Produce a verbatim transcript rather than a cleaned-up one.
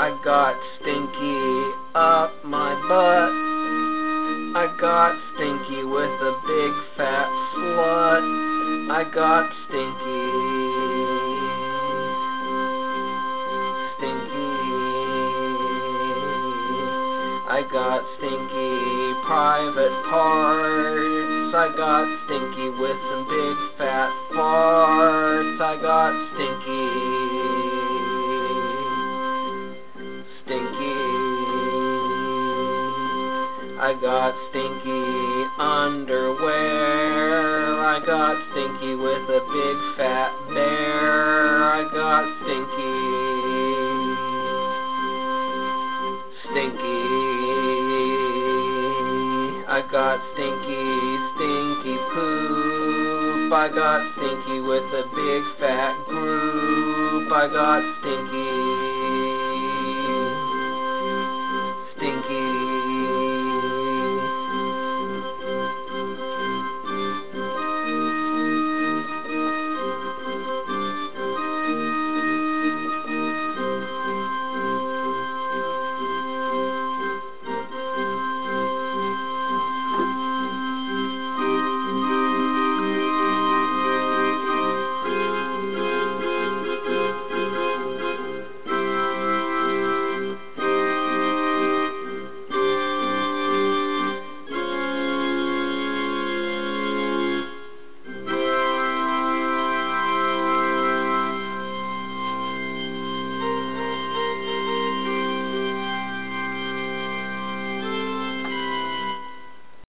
I got stinky up my butt. I got stinky with a big fat slut. I got stinky. Stinky. I got stinky private parts. I got stinky with some big fat farts. I got stinky. Stinky. I got stinky underwear. I got stinky with a big fat bear. I got stinky. Stinky. I got stinky, stinky poop. I got stinky with a big fat group. I got stinky.